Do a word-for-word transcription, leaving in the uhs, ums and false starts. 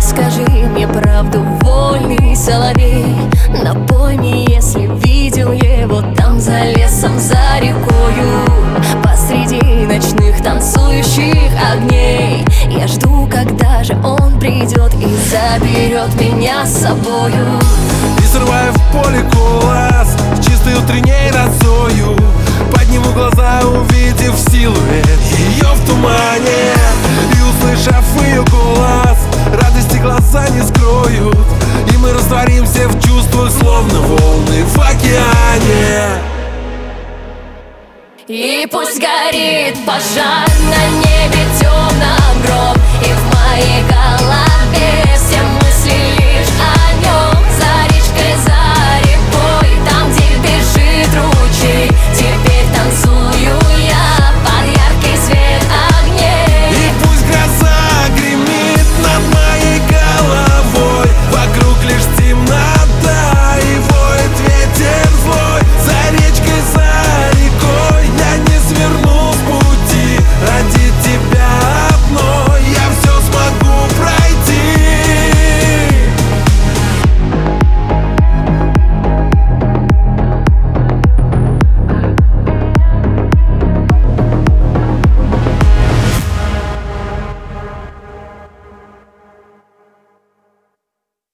Скажи мне правду, вольный соловей. Напой мне, если видел его там за лесом, за рекою, посреди ночных танцующих огней. Я жду, когда же он придет и заберет меня с собою. И срываю в поле кулас с чистой утренней росою. Подниму глаза, увидев силуэт ее в тумане. И услышав ее голос, радости глаза не скроют. И мы растворимся в чувствах, словно волны в океане. И пусть горит пожар на небе темном гром, и в моей голове